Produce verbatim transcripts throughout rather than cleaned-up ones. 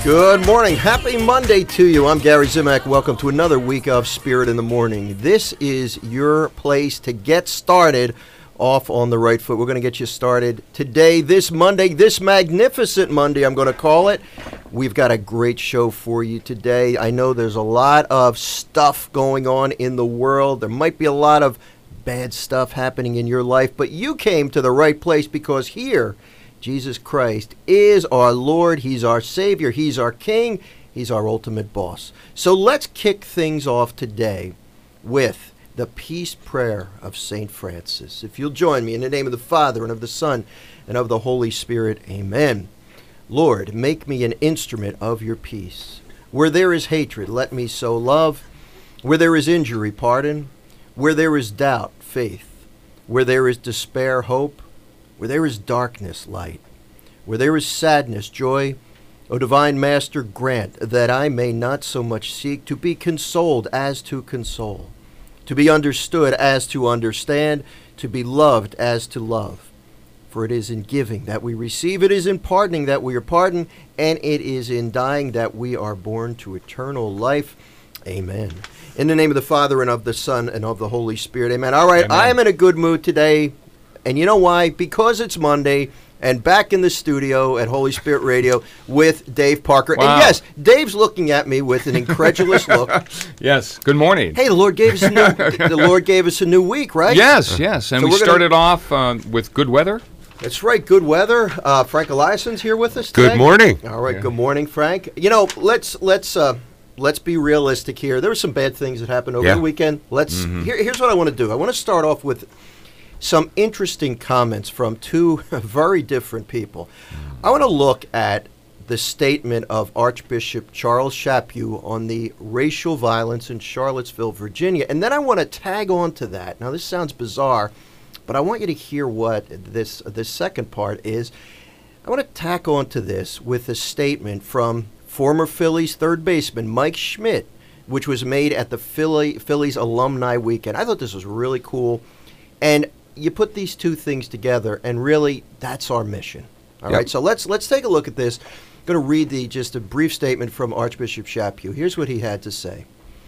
Good morning. Happy Monday to you. I'm Gary Zimak. Welcome to another week of Spirit in the Morning. This is your place to get started off on the right foot. We're going to get you started today, this Monday, this magnificent Monday, I'm going to call it. We've got a great show for you today. I know there's a lot of stuff going on in the world. There might be a lot of bad stuff happening in your life, but you came to the right place because here, Jesus Christ is our Lord, He's our Savior, He's our King, He's our ultimate boss. So let's kick things off today with the peace prayer of Saint Francis. If you'll join me in the name of the Father, and of the Son, and of the Holy Spirit, amen. Lord, make me an instrument of your peace. Where there is hatred, let me sow love. Where there is injury, pardon. Where there is doubt, faith. Where there is despair, hope. Where there is darkness, light. Where there is sadness, joy. O divine Master, grant that I may not so much seek to be consoled as to console, to be understood as to understand, to be loved as to love. For it is in giving that we receive, it is in pardoning that we are pardoned, and it is in dying that we are born to eternal life. Amen. In the name of the Father, and of the Son, and of the Holy Spirit, amen. All right, amen. I am in a good mood today. And you know why? Because it's Monday, and back in the studio at Holy Spirit Radio with Dave Parker. Wow. And yes, Dave's looking at me with an incredulous look. Yes. Good morning. Hey, the Lord gave us a new, the Lord gave us a new week, right? Yes, yes. And So we we're gonna- started off uh, with good weather. That's right. Good weather. Uh, Frank Eliason's here with us today. Good morning. All right. Yeah. Good morning, Frank. You know, let's let's uh, let's be realistic here. There were some bad things that happened over Yeah. the weekend. Let's. Mm-hmm. Here, here's what I want to do. I want to start off with some interesting comments from two very different people. I want to look at the statement of Archbishop Charles Chaput on the racial violence in Charlottesville, Virginia, and then I want to tag on to that. Now, this sounds bizarre, but I want you to hear what this this second part is. I want to tack on to this with a statement from former Phillies third baseman Mike Schmidt, which was made at the Philly Phillies Alumni Weekend. I thought this was really cool, and you put these two things together, and really, that's our mission. All Yep. right, so let's let's take a look at this. I'm going to read the just a brief statement from Archbishop Chaput. Here's what he had to say.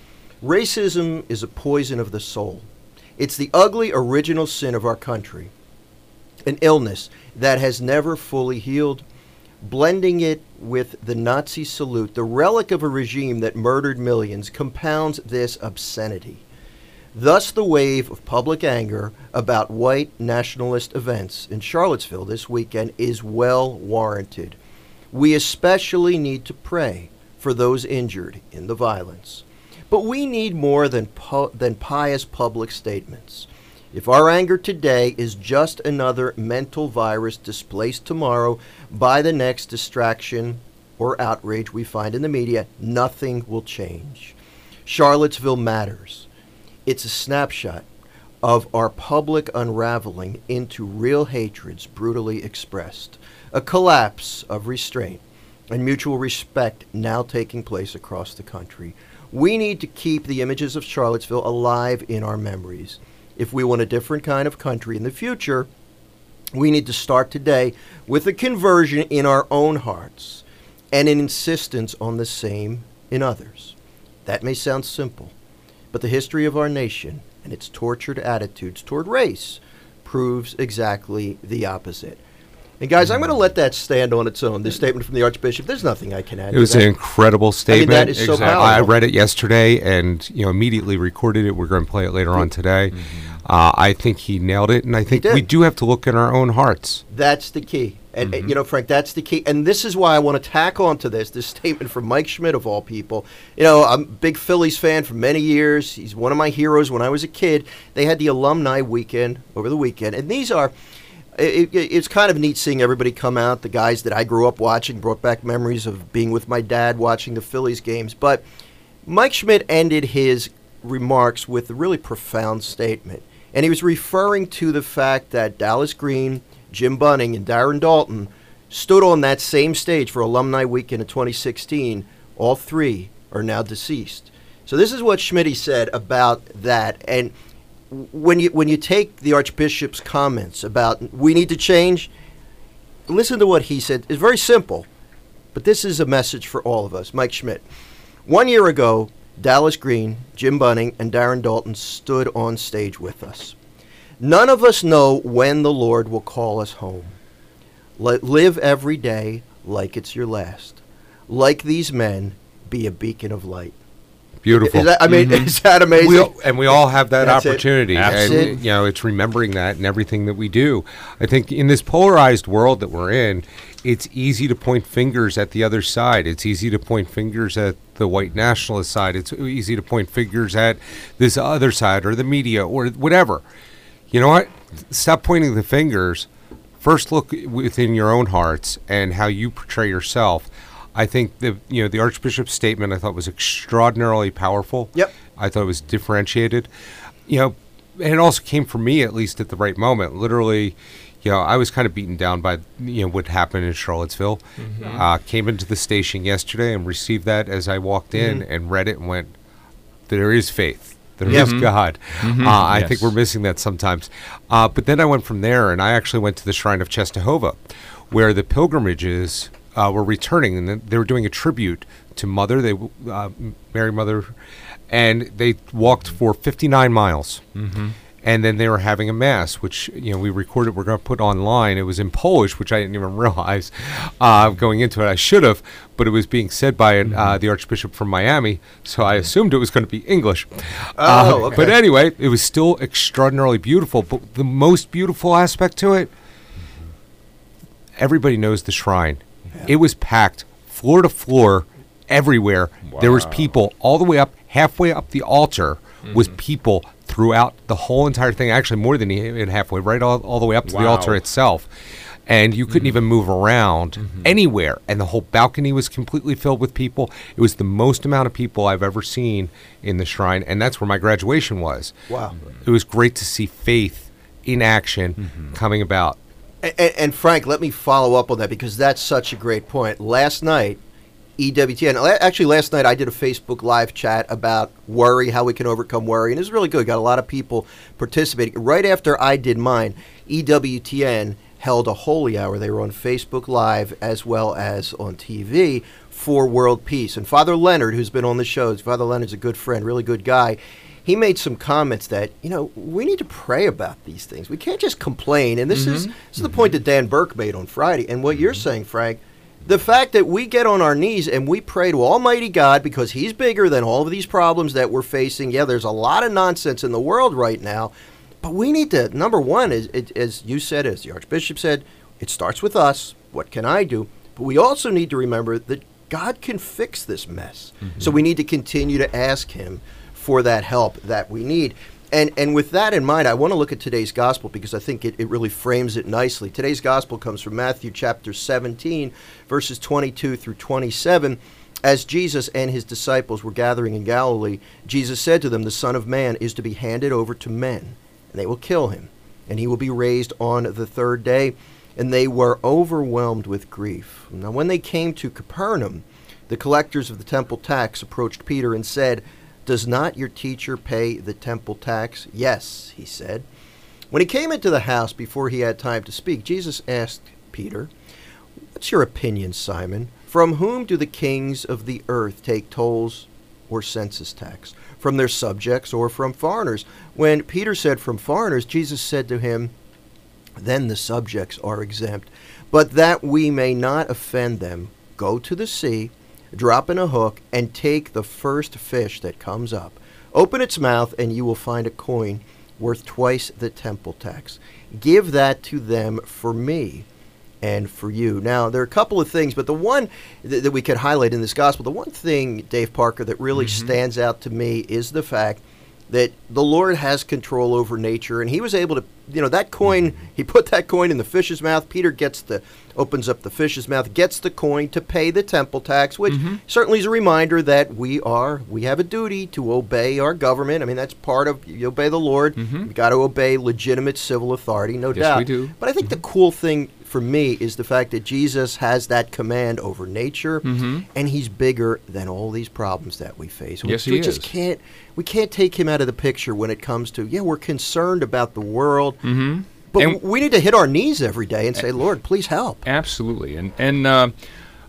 Racism is a poison of the soul. It's the ugly original sin of our country, an illness that has never fully healed. Blending it with the Nazi salute, the relic of a regime that murdered millions, compounds this obscenity. Thus, the wave of public anger about white nationalist events in Charlottesville this weekend is well warranted. We especially need to pray for those injured in the violence. But we need more than, pu- than pious public statements. If our anger today is just another mental virus displaced tomorrow by the next distraction or outrage we find in the media, nothing will change. Charlottesville matters. It's a snapshot of our public unraveling into real hatreds brutally expressed, a collapse of restraint and mutual respect now taking place across the country. We need to keep the images of Charlottesville alive in our memories. If we want a different kind of country in the future, we need to start today with a conversion in our own hearts and an insistence on the same in others. That may sound simple, but the history of our nation and its tortured attitudes toward race proves exactly the opposite. And guys, I'm going to let that stand on its own, this statement from the Archbishop. There's nothing I can add It was to that. an incredible statement. that is so Exactly. powerful. I read it yesterday and you know immediately recorded it. We're going to play it later on today. Uh, I think he nailed it, and I think did. we do have to look in our own hearts. That's the key. And, and, you know, Frank, that's the key. And this is why I want to tack on to this, this statement from Mike Schmidt, of all people. You know, I'm a big Phillies fan for many years. He's one of my heroes when I was a kid. They had the alumni weekend over the weekend. And these are, it, it, it's kind of neat seeing everybody come out. The guys that I grew up watching brought back memories of being with my dad watching the Phillies games. But Mike Schmidt ended his remarks with a really profound statement. And he was referring to the fact that Dallas Green, Jim Bunning, and Darren Dalton stood on that same stage for Alumni Weekend in twenty sixteen. All three are now deceased. So this is what Schmitty said about that. And when you when you take the Archbishop's comments about we need to change, listen to what he said. It's very simple. but this is a message for all of us. Mike Schmidt. One year ago, Dallas Green, Jim Bunning, and Darren Dalton stood on stage with us. None of us know when the Lord will call us home. Let live every day like it's your last. Like these men, be a beacon of light. Beautiful. Is that, I mean, Mhm. is that amazing? We all, and we all have that That's it. opportunity. That's And, it. you know, it's remembering that in everything that we do. I think in this polarized world that we're in, it's easy to point fingers at the other side. It's easy to point fingers at the white nationalist side. It's easy to point fingers at this other side or the media or whatever. You know what? Stop pointing the fingers. First look within your own hearts and how you portray yourself. I think the you know the Archbishop's statement I thought was extraordinarily powerful. Yep. I thought it was differentiated. You know, and it also came from me at least at the right moment. Literally, you know, I was kind of beaten down by you know what happened in Charlottesville. Mm-hmm. Uh, came into the station yesterday and received that as I walked in Mm-hmm. and read it and went, there is faith. There is Yep. God. Mhm. Uh, I Yes. think we're missing that sometimes. Uh, but then I went from there and I actually went to the Shrine of Czestochowa, where the pilgrimages uh, were returning, and then they were doing a tribute to Mother, they uh, Mary Mother, and they walked for fifty-nine miles. Mm-hmm. And then they were having a mass, which you know we recorded. We're going to put online. It was in Polish, which I didn't even realize uh, going into it. I should have, but it was being said by an, uh, the Archbishop from Miami, so I assumed it was going to be English. Oh, Uh, okay. But anyway, it was still extraordinarily beautiful. But the most beautiful aspect to it, everybody knows the shrine. It was packed, floor to floor, everywhere. There was Wow. people all the way up, halfway up the altar was people throughout the whole entire thing. Actually, more than even halfway, right all, all the way up to the Wow. altar itself. And you couldn't even move around anywhere. And the whole balcony was completely filled with people. It was the most amount of people I've ever seen in the shrine. And that's where my graduation was. Wow. It was great to see faith in action coming about. And, and, and Frank, let me follow up on that because that's such a great point. Last night, E W T N, la- actually last night I did a Facebook live chat about worry, how we can overcome worry, and it was really good. Got a lot of people participating. Right after I did mine, E W T N held a holy hour. They were on Facebook Live as well as on T V for world peace. And Father Leonard, who's been on the show, Father Leonard's a good friend, really good guy. He made some comments that, you know, we need to pray about these things. We can't just complain. And this is this is the point that Dan Burke made on Friday. And what you're saying, Frank, the fact that we get on our knees and we pray to Almighty God because He's bigger than all of these problems that we're facing. Yeah, there's a lot of nonsense in the world right now. But we need to, number one, is, it, as you said, as the Archbishop said, it starts with us. What can I do? But we also need to remember that God can fix this mess. So we need to continue to ask Him for that help that we need. And and with that in mind, I want to look at today's gospel because I think it, it really frames it nicely. Today's gospel comes from Matthew chapter seventeen, verses twenty-two through twenty-seven. As Jesus and his disciples were gathering in Galilee, Jesus said to them, "The Son of Man is to be handed over to men, and they will kill him, and he will be raised on the third day." And they were overwhelmed with grief. Now when they came to Capernaum, the collectors of the temple tax approached Peter and said, "Does not your teacher pay the temple tax?" "Yes," he said. When he came into the house, before he had time to speak, Jesus asked Peter, "What's your opinion, Simon? From whom do the kings of the earth take tolls or census tax? From their subjects or from foreigners?" When Peter said from foreigners, Jesus said to him, "Then the subjects are exempt. But that we may not offend them, go to the sea, drop in a hook, and take the first fish that comes up. Open its mouth, and you will find a coin worth twice the temple tax. Give that to them for me and for you." Now, there are a couple of things, but the one th- that we could highlight in this gospel, the one thing, Dave Parker, that really stands out to me is the fact that the Lord has control over nature, and he was able to, you know, that coin, he put that coin in the fish's mouth. Peter gets the, opens up the fish's mouth, gets the coin to pay the temple tax, which certainly is a reminder that we are, we have a duty to obey our government. I mean, that's part of, you obey the Lord. You've got to obey legitimate civil authority, no Yes, doubt. we do. But I think the cool thing for me is the fact that Jesus has that command over nature, and he's bigger than all these problems that we face. Yes, we he just is. can't we can't take him out of the picture when it comes to, yeah, we're concerned about the world, Mm-hmm. but And- w- we need to hit our knees every day and say, "Lord, please help." Absolutely, and and uh,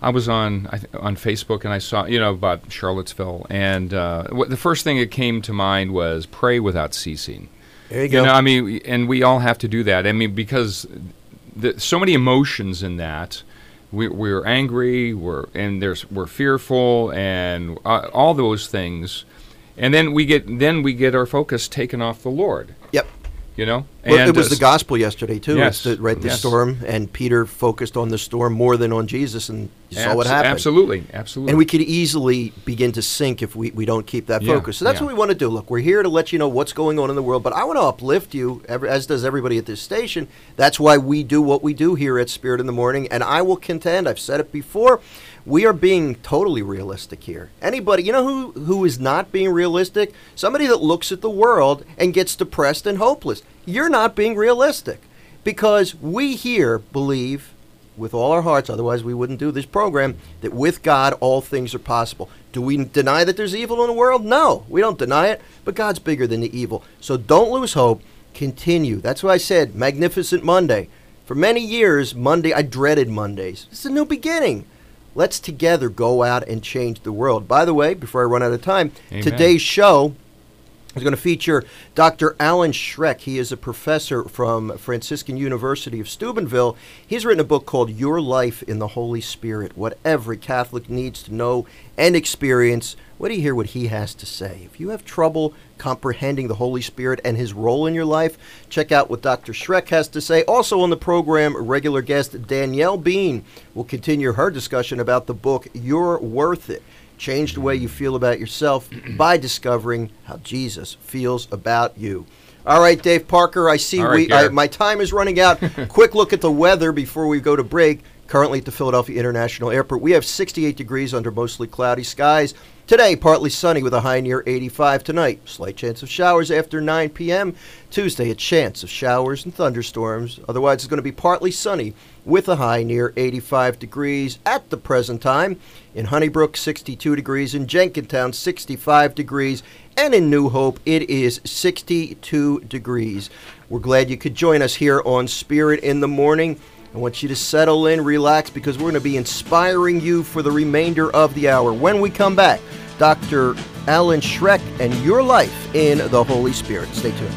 I was on I th- on Facebook and I saw, you know, about Charlottesville, and uh, what, the first thing that came to mind was pray without ceasing. There you You go. know, I mean, and we all have to do that. I mean, because the, so many emotions in that. We, we're angry, we're and there's we're fearful, and uh, all those things, and then we get then we get our focus taken off the Lord. Yep. You know, Well, and it was uh, the gospel yesterday too. Yes, It's the, right, the yes. storm, and Peter focused on the storm more than on Jesus, and you saw what abso- happened. Absolutely, absolutely. And we could easily begin to sink if we, we don't keep that Yeah, focus. So that's yeah. what we want to do. Look, we're here to let you know what's going on in the world, but I want to uplift you, ever- as does everybody at this station. That's why we do what we do here at Spirit in the Morning, and I will contend, I've said it before, we are being totally realistic here. Anybody, you know who, who is not being realistic? Somebody that looks at the world and gets depressed and hopeless. You're not being realistic, because we here believe with all our hearts, otherwise we wouldn't do this program, that with God all things are possible. Do we deny that there's evil in the world? No, we don't deny it, but God's bigger than the evil. So don't lose hope. Continue. That's why I said Magnificent Monday. For many years, Monday, I dreaded Mondays. It's a new beginning. Let's together go out and change the world. By the way, before I run out of time, Amen. today's show is going to feature Doctor Alan Schreck. He is a professor from Franciscan University of Steubenville. He's written a book called Your Life in the Holy Spirit, what every Catholic needs to know and experience. What do you hear what he has to say? If you have trouble comprehending the Holy Spirit and his role in your life, check out what Doctor Schreck has to say. Also on the program, regular guest Danielle Bean will continue her discussion about the book You're Worth It. Change the way you feel about yourself by discovering how Jesus feels about you. All right, Dave Parker, I see All right, we I, Garrett. my time is running out. Quick look at the weather before we go to break. Currently at the Philadelphia International Airport, we have sixty-eight degrees under mostly cloudy skies. Today, partly sunny with a high near eighty-five. Tonight, slight chance of showers after nine p.m. Tuesday, a chance of showers and thunderstorms. Otherwise, it's going to be partly sunny with a high near eighty-five degrees at the present time. In Honeybrook, sixty-two degrees. In Jenkintown, sixty-five degrees. And in New Hope, it is sixty-two degrees. We're glad you could join us here on Spirit in the Morning. I want you to settle in, relax, because we're going to be inspiring you for the remainder of the hour. When we come back, Doctor Alan Schreck and Your Life in the Holy Spirit. Stay tuned.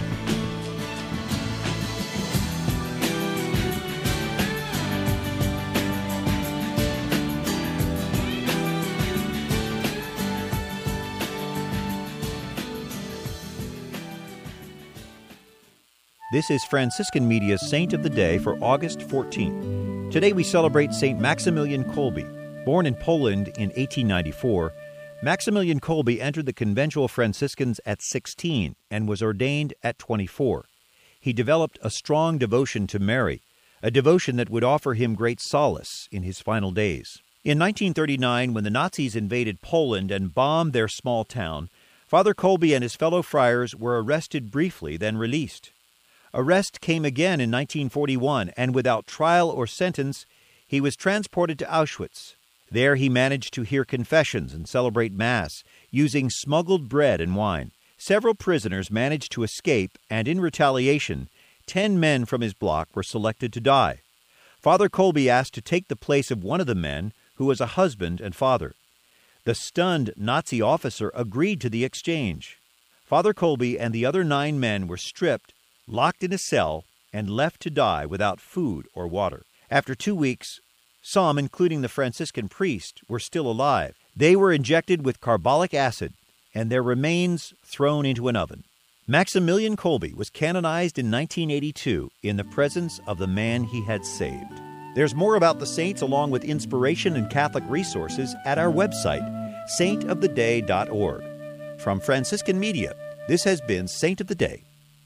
This is Franciscan Media's Saint of the Day for August fourteenth. Today we celebrate Saint Maximilian Kolbe. Born in Poland in eighteen ninety-four, Maximilian Kolbe entered the conventual Franciscans at sixteen and was ordained at twenty-four. He developed a strong devotion to Mary, a devotion that would offer him great solace in his final days. In nineteen thirty-nine, when the Nazis invaded Poland and bombed their small town, Father Kolbe and his fellow friars were arrested briefly, then released. Arrest came again in nineteen forty-one, and without trial or sentence, he was transported to Auschwitz. There he managed to hear confessions and celebrate Mass, using smuggled bread and wine. Several prisoners managed to escape, and in retaliation, ten men from his block were selected to die. Father Kolbe asked to take the place of one of the men, who was a husband and father. The stunned Nazi officer agreed to the exchange. Father Kolbe and the other nine men were stripped, locked in a cell, and left to die without food or water. After two weeks, some, including the Franciscan priest, were still alive. They were injected with carbolic acid and their remains thrown into an oven. Maximilian Kolbe was canonized in nineteen eighty-two in the presence of the man he had saved. There's more about the saints along with inspiration and Catholic resources at our website, saint of the day dot org. From Franciscan Media, this has been Saint of the Day.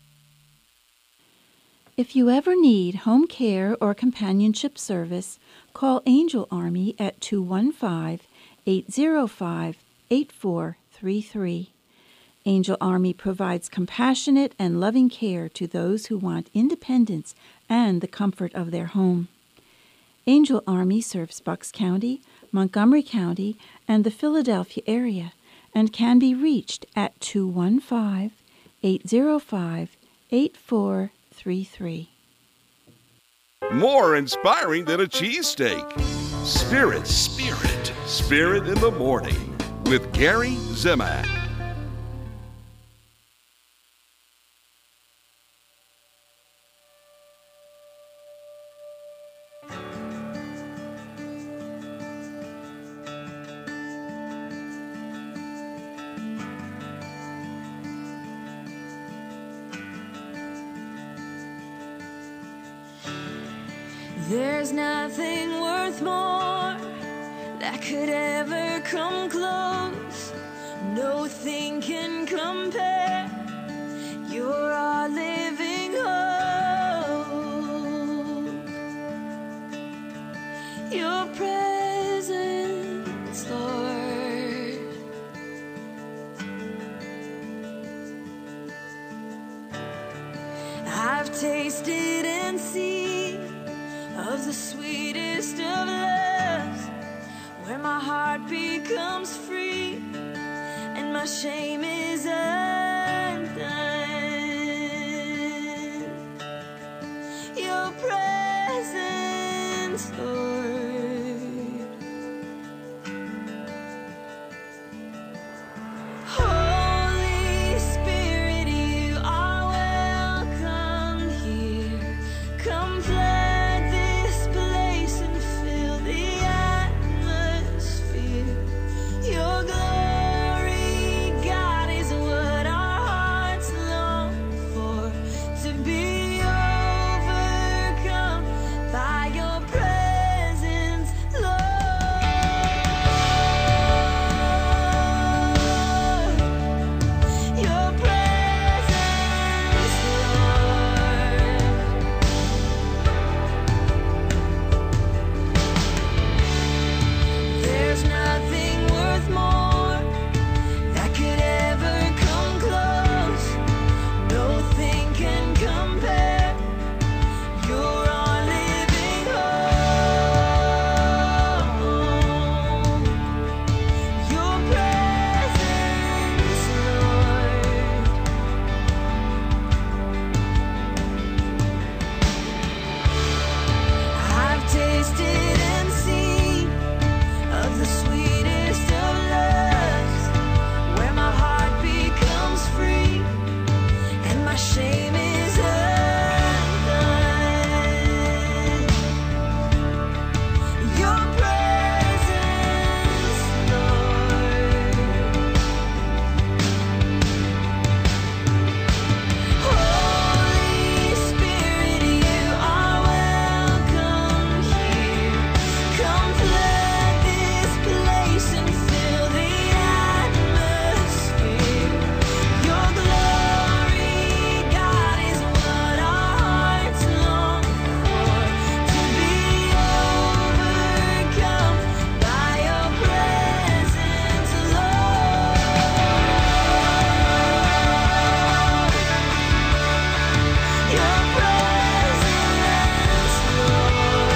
If you ever need home care or companionship service, call Angel Army at two one five, eight zero five, eight four three three. Angel Army provides compassionate and loving care to those who want independence and the comfort of their home. Angel Army serves Bucks County, Montgomery County, and the Philadelphia area, and can be reached at two one five, eight zero five, eight four three three. More inspiring than a cheesesteak. Spirit, Spirit, Spirit in the Morning with Gary Zimak. There's nothing worth more that could ever come close. Nothing can compare. You're our living hope. Your presence, Lord. I've tasted and seen of the sweetest of loves, where my heart becomes free and my shame is undone. Your presence, Lord. Holy Spirit, you are welcome here. Come flood your glory, God, is what our hearts long for, to be overcome by your presence, Lord. Your presence, Lord. There's nothing more that could ever come close. Nothing can compare. You're our living hope. Your presence, Lord. I've tasted and seen of the sweetest of loves, where my heart becomes free and my shame is undone. Your presence, Lord. Holy Spirit, you are welcome here. Come flood this place and fill the atmosphere. Your glory, God, is what our hearts long for, to be overcome by your presence, Lord. Your presence, Lord.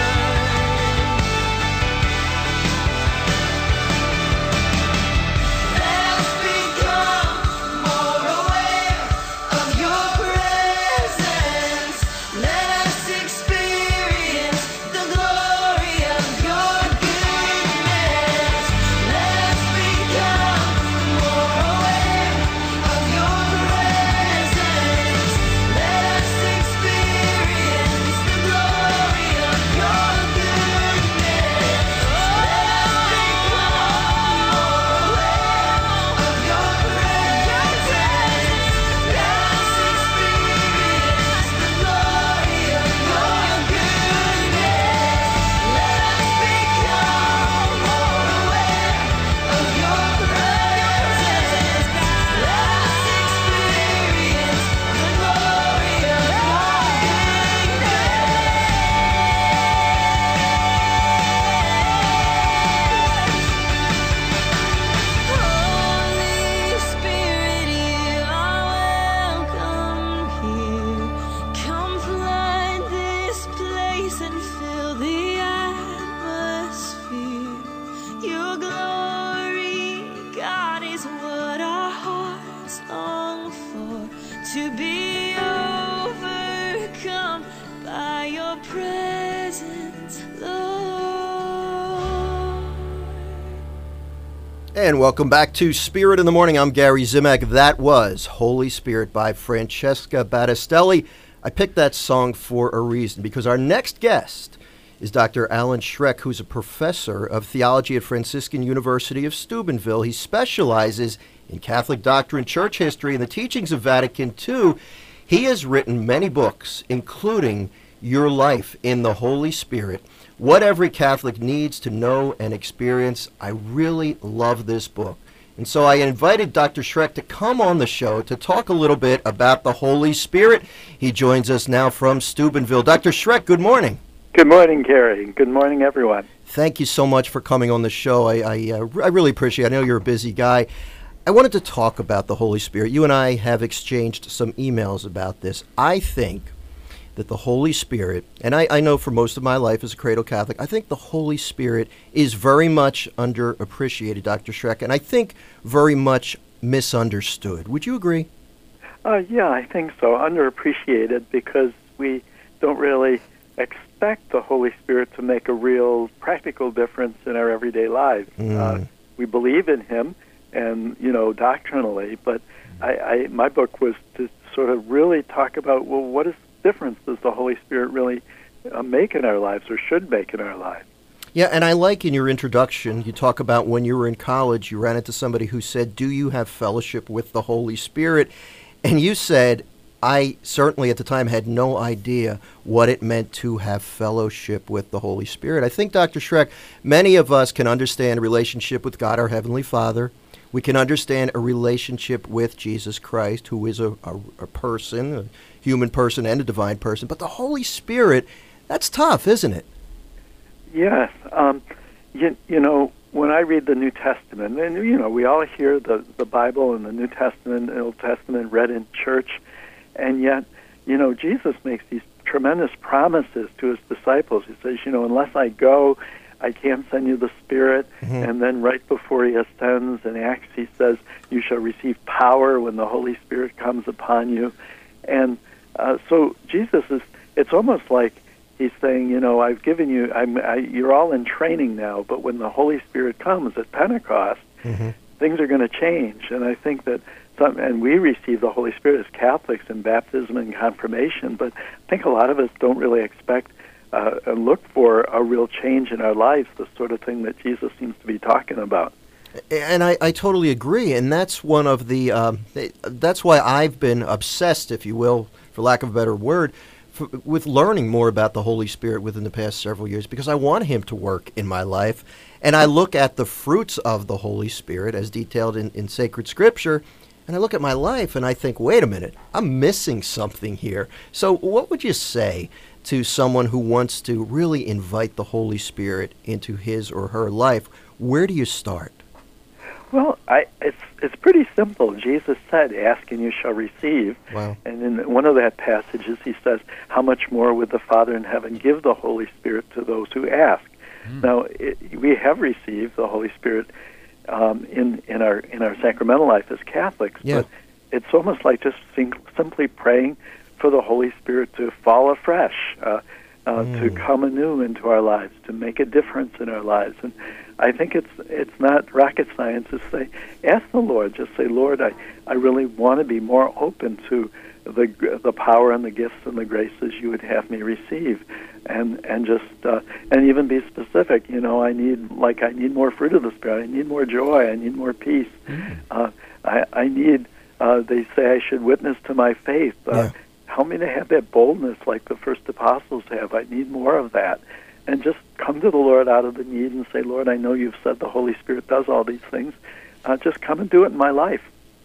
Let us become more aware of your presence. Let us experience the glory of your goodness. Let us become more aware of your presence. Let us experience the glory of your goodness. Let us become more aware of your presence. Let us experience the glory of your goodness. Let us become more aware of your presence. Let us experience the glory of your Holy Spirit, you are welcome here. Come flood this place and fill the atmosphere. Your glory, God, is what our hearts long for, to be overcome by your presence, Lord. And welcome back to Spirit in the Morning. I'm Gary Zimak. That was Holy Spirit by Francesca Battistelli. I picked that song for a reason, because our next guest is Doctor Alan Schreck, who's a professor of theology at Franciscan University of Steubenville. He specializes in Catholic doctrine, church history, and the teachings of Vatican two. He has written many books, including Your Life in the Holy Spirit, What Every Catholic Needs to Know and Experience. I really love this book. And so I invited Doctor Schreck to come on the show to talk a little bit about the Holy Spirit. He joins us now from Steubenville. Doctor Schreck, good morning. Good morning, Gary. Good morning, everyone. Thank you so much for coming on the show. I, I, uh, I really appreciate it. I know you're a busy guy. I wanted to talk about the Holy Spirit. You and I have exchanged some emails about this. I think that the Holy Spirit, and I, I know for most of my life as a cradle Catholic, I think the Holy Spirit is very much underappreciated, Doctor Schreck, and I think very much misunderstood. Would you agree? Uh, yeah, I think so. Underappreciated because we don't really expect the Holy Spirit to make a real practical difference in our everyday lives. Mm. Uh, we believe in Him, and you know, doctrinally, but I, I my book was to sort of really talk about, well, what is difference does the Holy Spirit really uh, make in our lives, or should make in our lives? Yeah, and I like in your introduction, you talk about when you were in college, you ran into somebody who said, do you have fellowship with the Holy Spirit? And you said, I certainly at the time had no idea what it meant to have fellowship with the Holy Spirit. I think, Doctor Schreck, many of us can understand a relationship with God, our Heavenly Father. We can understand a relationship with Jesus Christ, who is a, a, a person, a human person and a divine person. But the Holy Spirit, that's tough, isn't it? Yes. Um, you, you know, when I read the New Testament, and, you know, we all hear the, the Bible and the New Testament and Old Testament read in church, and yet, you know, Jesus makes these tremendous promises to His disciples. He says, you know, unless I go, I can't send you the Spirit. Mm-hmm. And then right before He ascends in Acts, He says, you shall receive power when the Holy Spirit comes upon you. And uh, so Jesus is, it's almost like He's saying, you know, I've given you, I'm, I, you're all in training now, but when the Holy Spirit comes at Pentecost, mm-hmm. things are going to change. And I think that some, and we receive the Holy Spirit as Catholics in baptism and confirmation, but I think a lot of us don't really expect Uh, and look for a real change in our lives, the sort of thing that Jesus seems to be talking about. And I, I totally agree, and that's one of the, um, that's why I've been obsessed, if you will, for lack of a better word, for, with learning more about the Holy Spirit within the past several years, because I want Him to work in my life, and I look at the fruits of the Holy Spirit as detailed in, in sacred Scripture, and I look at my life and I think, wait a minute, I'm missing something here. So what would you say to someone who wants to really invite the Holy Spirit into his or her life? Where do you start? Well, I, it's it's pretty simple. Jesus said, ask and you shall receive. Wow. And in one of that passages, He says, how much more would the Father in heaven give the Holy Spirit to those who ask? Mm. Now, it, we have received the Holy Spirit um, in, in our in our sacramental life as Catholics, yeah. but it's almost like just sim- simply praying for the Holy Spirit to fall afresh, uh, uh, mm. to come anew into our lives, to make a difference in our lives. And I think it's it's not rocket science to say, ask the Lord, just say, Lord, I, I really want to be more open to the the power and the gifts and the graces you would have me receive, and and just uh, and even be specific. You know, I need like I need more fruit of the Spirit. I need more joy. I need more peace. Mm. Uh, I I need. Uh, they say I should witness to my faith. Uh, yeah. Help me to have that boldness like the first apostles have. I need more of that. And just come to the Lord out of the need and say, Lord, I know you've said the Holy Spirit does all these things. Uh, just come and do it in my life.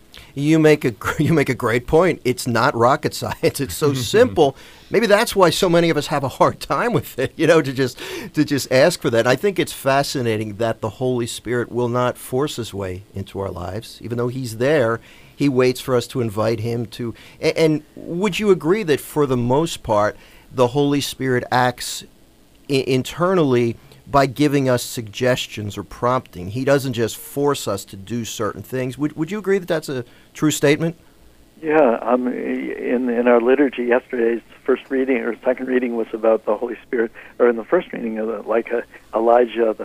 You make a you make a great point. It's not rocket science. It's so simple. Maybe that's why so many of us have a hard time with it. You know, to just to just ask for that. I think it's fascinating that the Holy Spirit will not force His way into our lives, even though He's there. He waits for us to invite Him to. And, and would you agree that for the most part, the Holy Spirit acts I- internally by giving us suggestions or prompting? He doesn't just force us to do certain things. Would Would you agree that that's a true statement? Yeah. Um, in in our liturgy yesterday's first reading or second reading was about the Holy Spirit, or in the first reading, of the, like uh, Elijah, the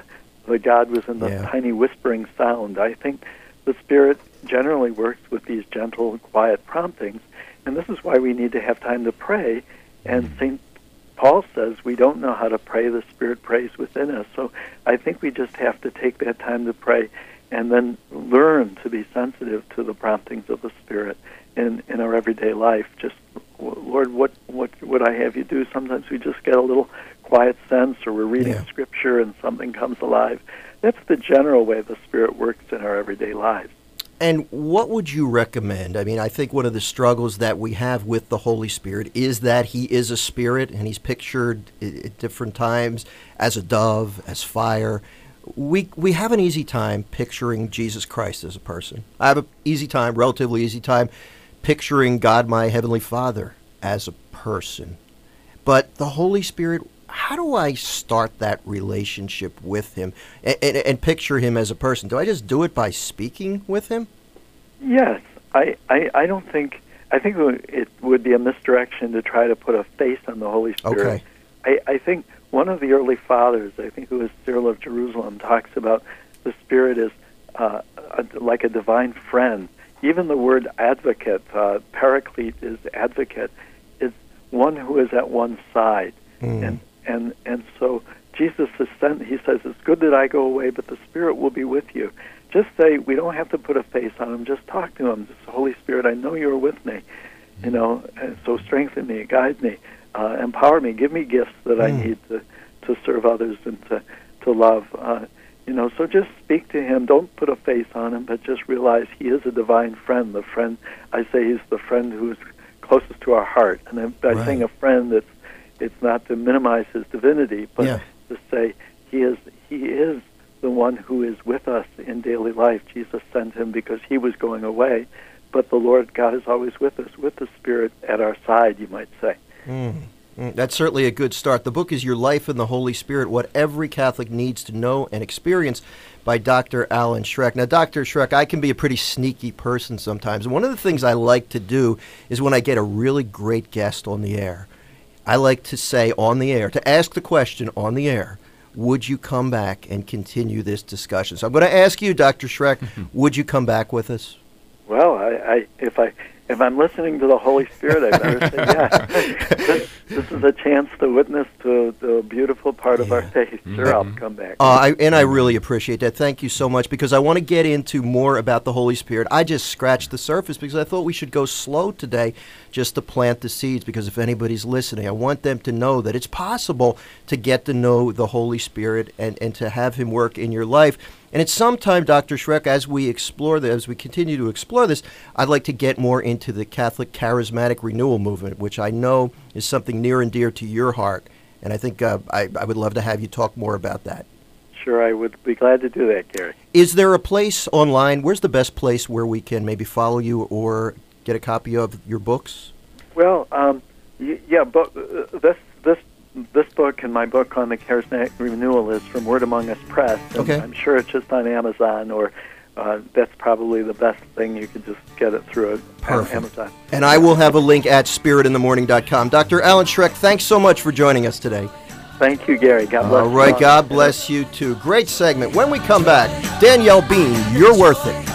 the God was in the Yeah. tiny whispering sound. I think the Spirit generally works with these gentle, quiet promptings, and this is why we need to have time to pray. And Saint Paul says we don't know how to pray, the Spirit prays within us. So I think we just have to take that time to pray and then learn to be sensitive to the promptings of the Spirit in, in our everyday life. Just, Lord, what, what would I have you do? Sometimes we just get a little quiet sense, or we're reading Yeah. Scripture and something comes alive. That's the general way the Spirit works in our everyday lives. And what would you recommend? I mean, I think one of the struggles that we have with the Holy Spirit is that he is a spirit, and he's pictured i- at different times as a dove, as fire. We we have an easy time picturing Jesus Christ as a person. I have an easy time, relatively easy time, picturing God, my Heavenly Father, as a person. But the Holy Spirit, how do I start that relationship with him and, and, and picture him as a person? Do I just do it by speaking with him? Yes, I, I, I don't think, I think it would- it would be a misdirection to try to put a face on the Holy Spirit. Okay. I, I think one of the early fathers, I think it was Cyril of Jerusalem, talks about the Spirit as uh, a, like a divine friend. Even the word advocate, uh, paraclete is advocate, is one who is at one's side. Mm. And, and, and so Jesus is sent, he says, it's good that I go away, but the Spirit will be with you. Just say, we don't have to put a face on him, just talk to him. Just, Holy Spirit, I know you're with me. You know, and so strengthen me, guide me, uh, empower me, give me gifts that I Mm. need to, to serve others and to, to love. Uh, you know, so just speak to him. Don't put a face on him, but just realize he is a divine friend. The friend, I say he's the friend who's closest to our heart. And then by Right. saying a friend, it's, it's not to minimize his divinity, but Yeah. to say he is he is the one who is with us in daily life. Jesus sent him because he was going away, but the Lord God is always with us, with the Spirit at our side, you might say. Mm. Mm, That's certainly a good start. The book is Your Life in the Holy Spirit, What Every Catholic Needs to Know and Experience by Doctor Alan Schreck. Now, Doctor Schreck, I can be a pretty sneaky person sometimes. And one of the things I like to do is when I get a really great guest on the air, I like to say on the air, to ask the question on the air, would you come back and continue this discussion? So I'm going to ask you, Doctor Schreck, would you come back with us? Well, I, I if I if I'm listening to the Holy Spirit, I better say yes. this, this is a chance to witness to the beautiful part of our faith. Sure, I'll come back. Uh, I, and I really appreciate that. Thank you so much, because I want to get into more about the Holy Spirit. I just scratched the surface because I thought we should go slow today just to plant the seeds, because if anybody's listening, I want them to know that it's possible to get to know the Holy Spirit and, and to have him work in your life. And at some time, Doctor Schreck, as we explore this, as we continue to explore this, I'd like to get more into the Catholic Charismatic Renewal Movement, which I know is something near and dear to your heart. And I think uh, I, I would love to have you talk more about that. Sure, I would be glad to do that, Gary. Is there a place online? Where's the best place where we can maybe follow you or get a copy of your books? Well, um, y- yeah, but uh, this this this book and my book on the Charismatic Renewal is from Word Among Us Press. And Okay. I'm sure it's just on Amazon, or uh, that's probably the best thing. You could just get it through Perfect. Amazon. And I will have a link at spirit in the morning dot com. Doctor Alan Schreck, thanks so much for joining us today. Thank you, Gary. God bless All you right, all. God bless you too. Great segment. When we come back, Danielle Bean, you're worth it.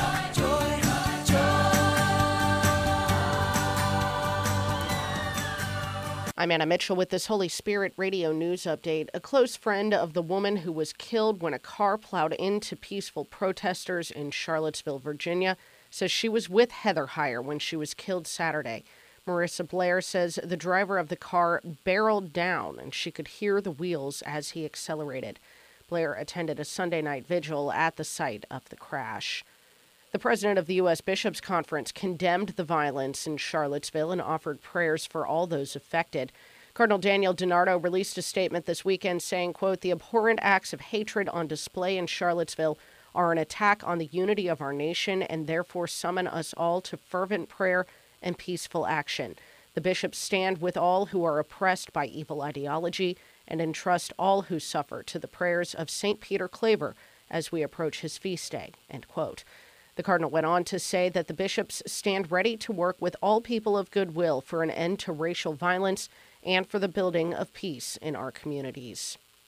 I'm Anna Mitchell with this Holy Spirit Radio News Update. A close friend of the woman who was killed when a car plowed into peaceful protesters in Charlottesville, Virginia, says she was with Heather Heyer when she was killed Saturday. Marissa Blair says the driver of the car barreled down and she could hear the wheels as he accelerated. Blair attended a Sunday night vigil at the site of the crash. The president of the U S Bishops' Conference condemned the violence in Charlottesville and offered prayers for all those affected. Cardinal Daniel DiNardo released a statement this weekend saying, quote, "The abhorrent acts of hatred on display in Charlottesville are an attack on the unity of our nation and therefore summon us all to fervent prayer and peaceful action. The bishops stand with all who are oppressed by evil ideology and entrust all who suffer to the prayers of Saint Peter Claver as we approach his feast day," end quote. The cardinal went on to say that the bishops stand ready to work with all people of goodwill for an end to racial violence and for the building of peace in our communities.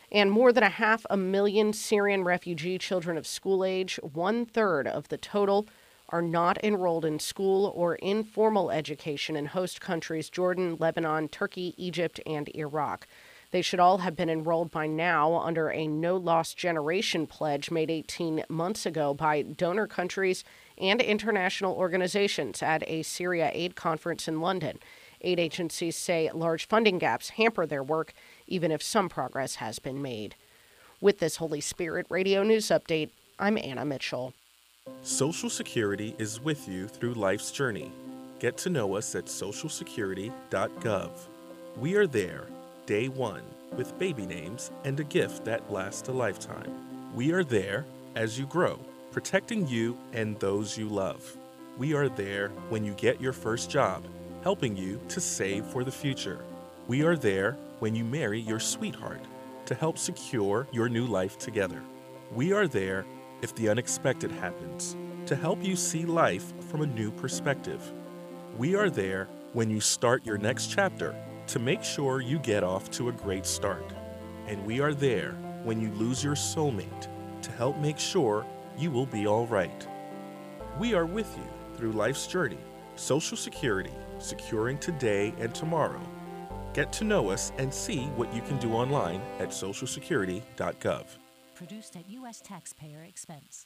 And more than a half a million Syrian refugee children of school age, one-third of the total, are not enrolled in school or in formal education in host countries Jordan, Lebanon, Turkey, Egypt, and Iraq. They should all have been enrolled by now under a No Lost Generation pledge made eighteen months ago by donor countries and international organizations at a Syria Aid conference in London. Aid agencies say large funding gaps hamper their work, even if some progress has been made. With this Holy Spirit Radio News Update, I'm Anna Mitchell. Social Security is with you through life's journey. Get to know us at social security dot gov. We are there, day one, with baby names and a gift that lasts a lifetime. We are there as you grow, protecting you and those you love. We are there when you get your first job, helping you to save for the future. We are there when you marry your sweetheart, to help secure your new life together. We are there if the unexpected happens, to help you see life from a new perspective. We are there when you start your next chapter, to make sure you get off to a great start. And we are there when you lose your soulmate, to help make sure you will be all right. We are with you through life's journey. Social Security, securing today and tomorrow. Get to know us and see what you can do online at social security dot gov. Produced at U S taxpayer expense.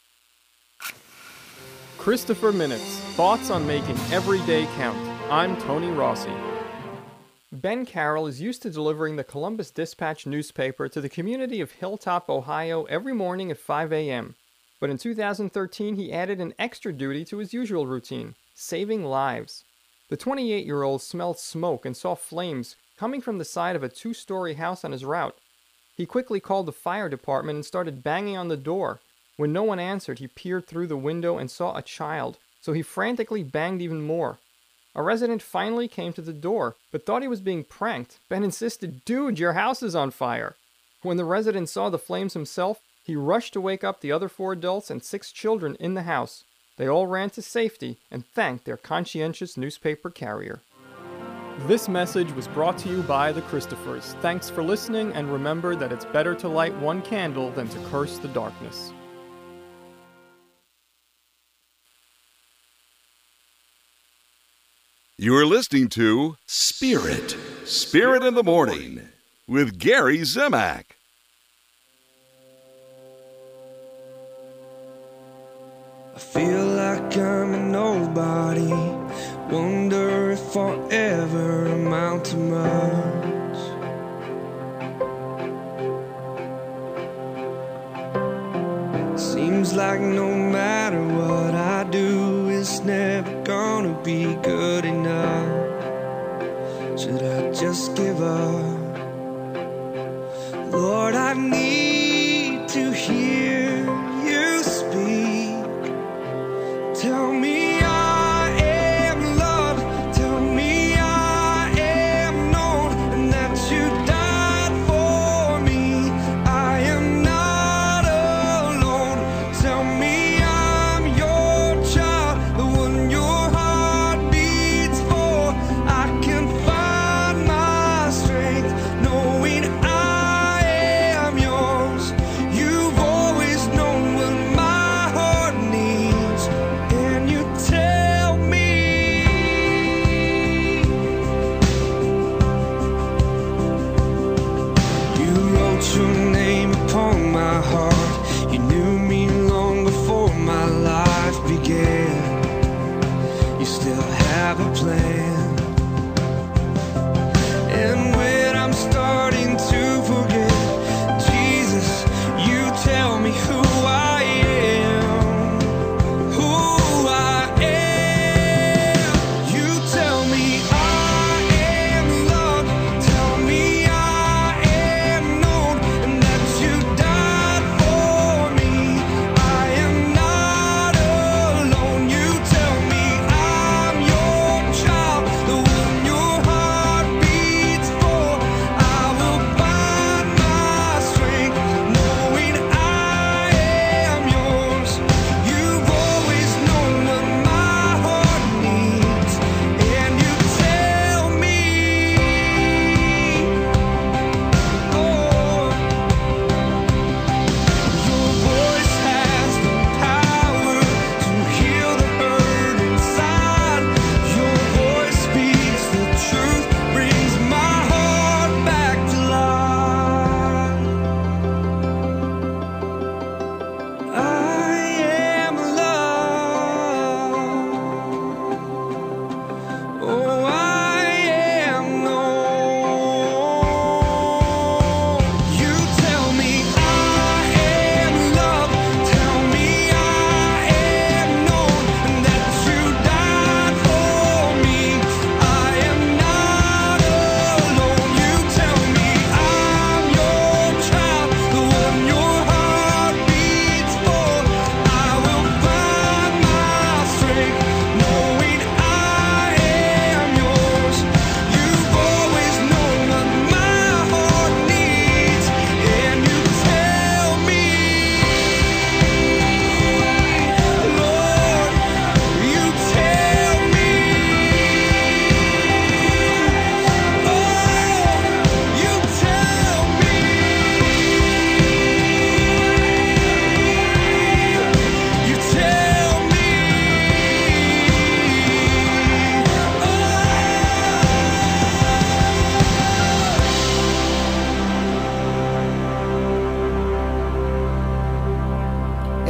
Christopher Minutes, thoughts on making every day count. I'm Tony Rossi. Ben Carroll is used to delivering the Columbus Dispatch newspaper to the community of Hilltop, Ohio every morning at five a.m. But in two thousand thirteen, he added an extra duty to his usual routine, saving lives. The twenty-eight-year-old smelled smoke and saw flames coming from the side of a two-story house on his route. He quickly called the fire department and started banging on the door. When no one answered, he peered through the window and saw a child, so he frantically banged even more. A resident finally came to the door, but thought he was being pranked. Ben insisted, "Dude, your house is on fire." When the resident saw the flames himself, he rushed to wake up the other four adults and six children in the house. They all ran to safety and thanked their conscientious newspaper carrier. This message was brought to you by the Christophers. Thanks for listening, and remember that it's better to light one candle than to curse the darkness. You are listening to Spirit, Spirit in the Morning with Gary Zimak. I feel like I'm a nobody, wonder if I'll ever amount to much. Seems like no matter what I do, it's never gonna be good enough. Should I just give up? Lord, I need to hear you speak. Tell me I am loved, tell me I am known, and that you died for me. I am not alone. Tell me I'm your child, the one your heart beats for. I can find my strength knowing I am yours. You've always known what my heart needs, and you tell me. You wrote your name upon my heart. You knew me long before my life began. You still have a plan. And when I'm starting to forget, Jesus, you tell me who I am. Who I am. You tell me I am loved. Tell me I am known, and that you died for me. I am not alone. You tell me I'm your child,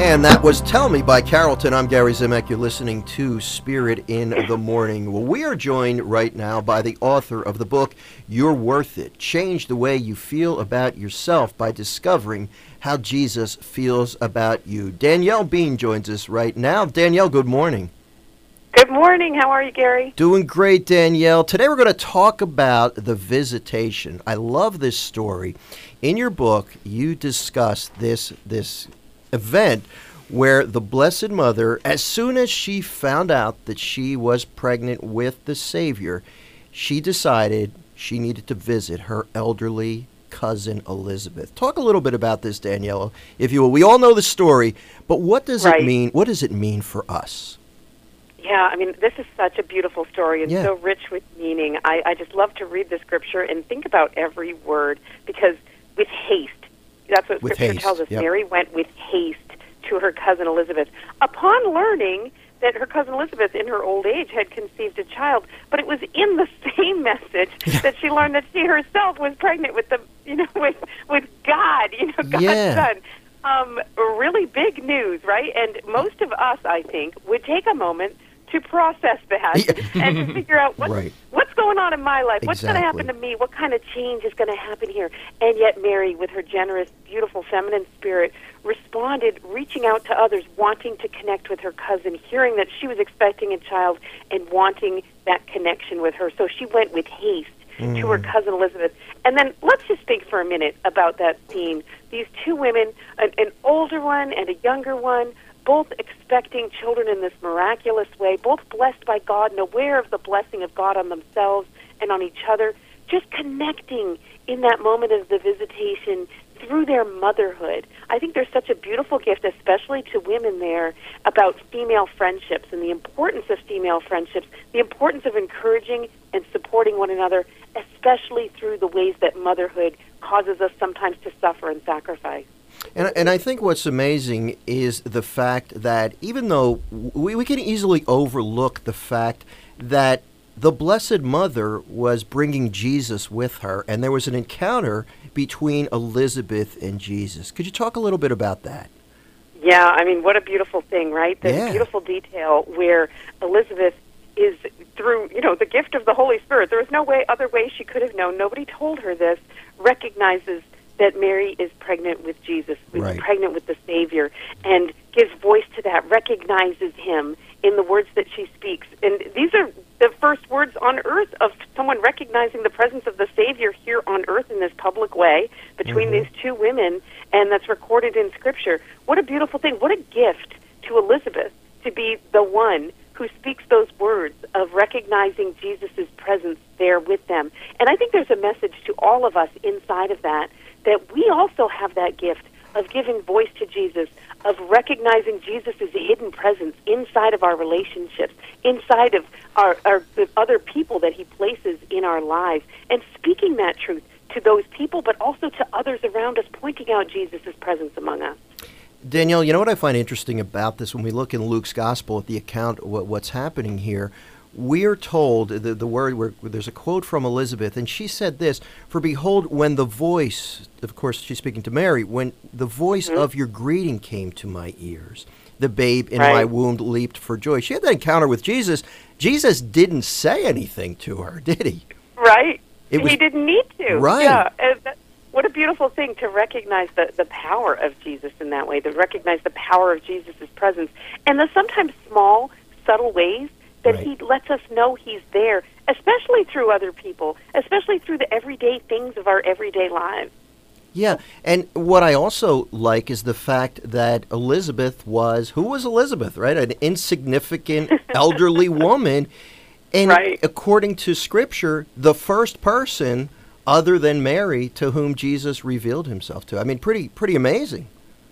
And that was Tell Me by Carrollton. I'm Gary Zimek. You're listening to Spirit in the Morning. Well, we are joined right now by the author of the book, You're Worth It. Change the way you feel about yourself by discovering how Jesus feels about you. Danielle Bean joins us right now. Danielle, good morning. Good morning. How are you, Gary? Doing great, Danielle. Today we're going to talk about the visitation. I love this story. In your book, you discuss this this event where the Blessed Mother, as soon as she found out that she was pregnant with the Savior, she decided she needed to visit her elderly cousin Elizabeth. Talk a little bit about this, Danielle, if you will. We all know the story, but what does Right. it mean? What does it mean for us? Yeah, I mean, this is such a beautiful story and Yeah. so rich with meaning. I, I just love to read the scripture and think about every word because with haste, that's what With scripture haste, tells us. yep. Mary went with haste to her cousin Elizabeth upon learning that her cousin Elizabeth in her old age had conceived a child, but it was in the same message that she learned that she herself was pregnant with the, you know, with with God, you know, God's Yeah. son. Um, really big news, right? And most of us, I think, would take a moment to process that and to figure out what's, Right. what's going on in my life, what's going to Exactly. happen to me, what kind of change is going to happen here. And yet Mary, with her generous, beautiful, feminine spirit, responded, reaching out to others, wanting to connect with her cousin, hearing that she was expecting a child and wanting that connection with her. So she went with haste to her cousin Elizabeth. And then let's just think for a minute about that scene. These two women, an, an older one and a younger one, both expecting children in this miraculous way, both blessed by God and aware of the blessing of God on themselves and on each other, just connecting in that moment of the visitation through their motherhood. I think there's such a beautiful gift, especially to women there, about female friendships and the importance of female friendships, the importance of encouraging and supporting one another, especially through the ways that motherhood causes us sometimes to suffer and sacrifice. And, and I think what's amazing is the fact that even though we, we can easily overlook the fact that the Blessed Mother was bringing Jesus with her, and there was an encounter between Elizabeth and Jesus. Could you talk a little bit about that? Yeah, I mean, what a beautiful thing, right? This Yeah. beautiful detail where Elizabeth is, through, you know, the gift of the Holy Spirit, there was no way, other way she could have known. Nobody told her this, recognizes that Mary is pregnant with Jesus, is Right. pregnant with the Savior, and gives voice to that, recognizes him in the words that she speaks. And these are the first words on earth of someone recognizing the presence of the Savior here on earth in this public way between Mhm. these two women, and that's recorded in Scripture. What a beautiful thing. What a gift to Elizabeth to be the one who speaks those words of recognizing Jesus' presence there with them. And I think there's a message to all of us inside of that, that we also have that gift of giving voice to Jesus, of recognizing Jesus' hidden presence inside of our relationships, inside of our, our the other people that he places in our lives, and speaking that truth to those people, but also to others around us, pointing out Jesus' presence among us. Danielle, you know what I find interesting about this when we look in Luke's gospel at the account of what, what's happening here? We are told, the, the word, where, where there's a quote from Elizabeth, and she said this, "For behold, when the voice," of course she's speaking to Mary, "when the voice Mm-hmm. of your greeting came to my ears, the babe in Right. my womb leaped for joy." She had that encounter with Jesus. Jesus didn't say anything to her, did he? Right. It was- he didn't need to. Right. Yeah. And that, what a beautiful thing to recognize the, the power of Jesus in that way, to recognize the power of Jesus' presence, and the sometimes small, subtle ways that Right. he lets us know he's there, especially through other people, especially through the everyday things of our everyday lives. Yeah, and what I also like is the fact that Elizabeth was, who was Elizabeth, right? An insignificant elderly woman. And Right. according to Scripture, the first person other than Mary to whom Jesus revealed himself to. I mean, pretty pretty amazing.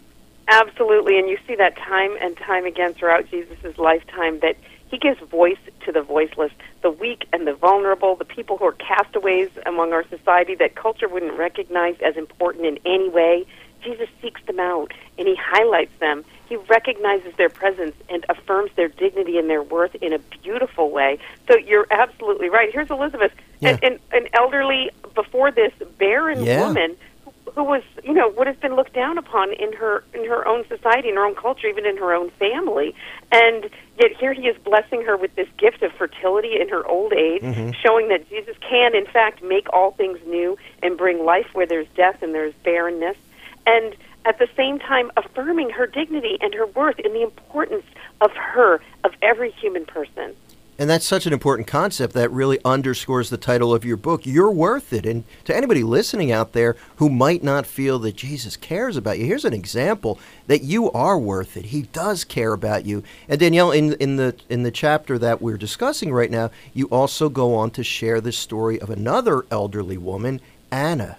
Absolutely, and you see that time and time again throughout Jesus' lifetime, that he gives voice to the voiceless, the weak and the vulnerable, the people who are castaways among our society that culture wouldn't recognize as important in any way. Jesus seeks them out, and he highlights them. He recognizes their presence and affirms their dignity and their worth in a beautiful way. So you're absolutely right. Here's Elizabeth, Yeah. an, an, an elderly, before this, barren Yeah. woman who, who was, you know, would have been looked down upon in her in her own society, in her own culture, even in her own family. And yet here he is blessing her with this gift of fertility in her old age, Mhm. showing that Jesus can, in fact, make all things new and bring life where there's death and there's barrenness. And at the same time, affirming her dignity and her worth and the importance of her, of every human person. And that's such an important concept that really underscores the title of your book. You're worth it. And to anybody listening out there who might not feel that Jesus cares about you, here's an example that you are worth it. He does care about you. And Danielle, in in the in the chapter that we're discussing right now, you also go on to share the story of another elderly woman, Anna.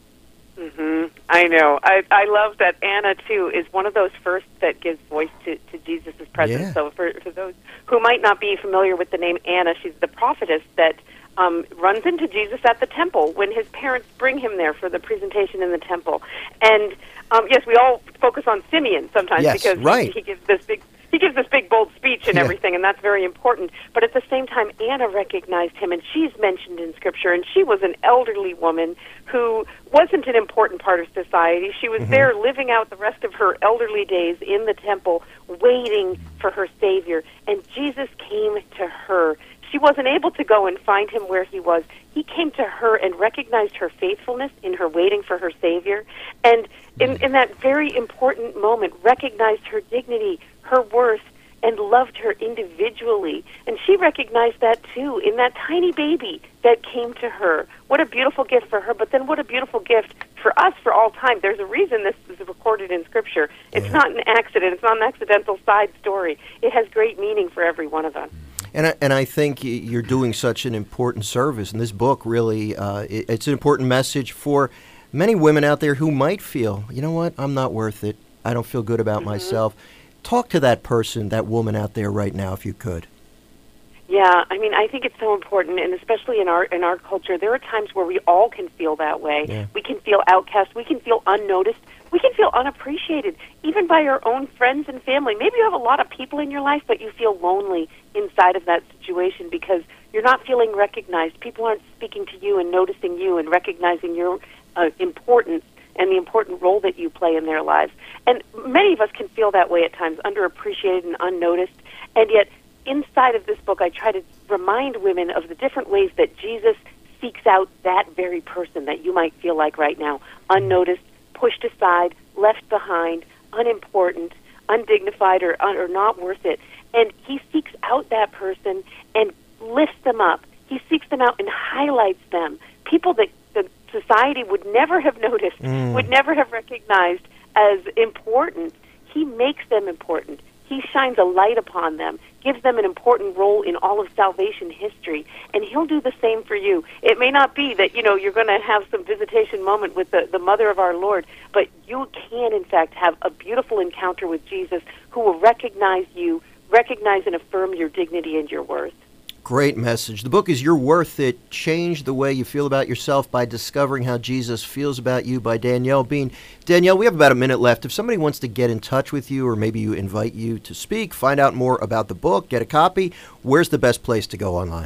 hmm I know. I, I love that Anna, too, is one of those first that gives voice to, to Jesus' presence. Yeah. So for, for those who might not be familiar with the name Anna, she's the prophetess that um, runs into Jesus at the temple when his parents bring him there for the presentation in the temple. And, um, yes, we all focus on Simeon sometimes Yes, because right. he, he gives this big... He gives this big, bold speech and Yeah. everything, and that's very important. But at the same time, Anna recognized him, and she's mentioned in Scripture, and she was an elderly woman who wasn't an important part of society. She was Mhm. there living out the rest of her elderly days in the temple, waiting for her Savior, and Jesus came to her. She wasn't able to go and find him where he was. He came to her and recognized her faithfulness in her waiting for her Savior, and in, in that very important moment, recognized her dignity, her worth, and loved her individually. And she recognized that, too, in that tiny baby that came to her. What a beautiful gift for her, but then what a beautiful gift for us for all time. There's a reason this is recorded in Scripture. It's not an accident. It's not an accidental side story. It has great meaning for every one of us. And I, and I think y- you're doing such an important service. And this book really, uh, it, it's an important message for many women out there who might feel, you know what, I'm not worth it. I don't feel good about myself. Talk to that person, that woman out there right now, if you could. Yeah, I mean, I think it's so important, and especially in our in our culture, there are times where we all can feel that way. Yeah. We can feel outcast. We can feel unnoticed. We can feel unappreciated, even by our own friends and family. Maybe you have a lot of people in your life, but you feel lonely inside of that situation because you're not feeling recognized. People aren't speaking to you and noticing you and recognizing your uh, importance and the important role that you play in their lives. And many of us can feel that way at times, underappreciated and unnoticed. And yet, inside of this book, I try to remind women of the different ways that Jesus seeks out that very person that you might feel like right now, unnoticed, pushed aside, left behind, unimportant, undignified, or, or not worth it. And he seeks out that person and lifts them up. He seeks them out and highlights them. People that the society would never have noticed, Mm. would never have recognized as important. He makes them important. He shines a light upon them, gives them an important role in all of salvation history, and he'll do the same for you. It may not be that, you know, you're going to have some visitation moment with the, the mother of our Lord, but you can, in fact, have a beautiful encounter with Jesus who will recognize you, recognize and affirm your dignity and your worth. Great message. The book is You're Worth It. Change the way you feel about yourself by discovering how Jesus feels about you, by Danielle Bean. Danielle, we have about a minute left. If somebody wants to get in touch with you, or maybe you invite you to speak, find out more about the book, get a copy, where's the best place to go online?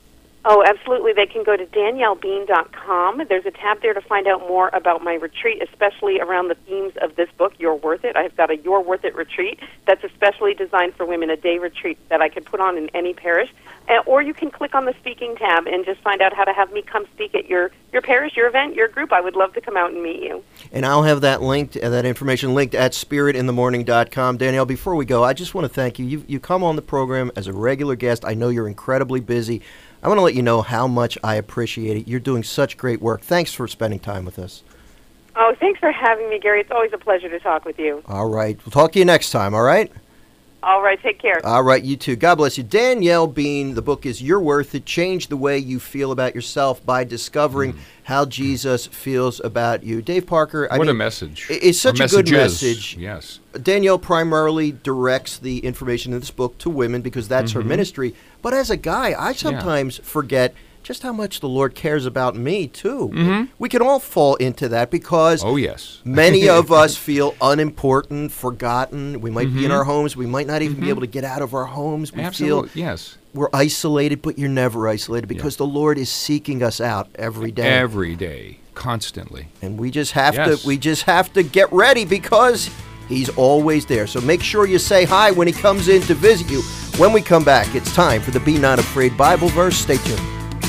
Oh, absolutely. They can go to danielle bean dot com. There's a tab there to find out more about my retreat, especially around the themes of this book, You're Worth It. I've got a You're Worth It retreat that's especially designed for women, a day retreat that I could put on in any parish. Uh, or you can click on the speaking tab and just find out how to have me come speak at your, your parish, your event, your group. I would love to come out and meet you. And I'll have that linked, uh, that information linked at spirit in the morning dot com. Danielle, before we go, I just want to thank you. You you come on the program as a regular guest. I know you're incredibly busy. I want to let you know how much I appreciate it. You're doing such great work. Thanks for spending time with us. Oh, thanks for having me, Gary. It's always a pleasure to talk with you. All right. We'll talk to you next time, all right? All right, take care. All right, you too. God bless you. Danielle Bean, the book is You're Worth It. Change the way you feel about yourself by discovering mm. how Jesus feels about you. Dave Parker, I what mean, a message. It's such a, a good message message. Yes. Danielle primarily directs the information in this book to women because that's mm-hmm. her ministry. But as a guy, I sometimes yeah. forget just how much the Lord cares about me, too. Mm-hmm. We can all fall into that because oh, yes. many of us feel unimportant, forgotten. We might mm-hmm. be in our homes. We might not even mm-hmm. be able to get out of our homes. We Absolutely. feel yes. we're isolated, but you're never isolated because yeah. the Lord is seeking us out every day. Every day. Constantly. And we just have Yes. to we just have to get ready because he's always there. So make sure you say hi when he comes in to visit you. When we come back, it's time for the Be Not Afraid Bible verse. Stay tuned.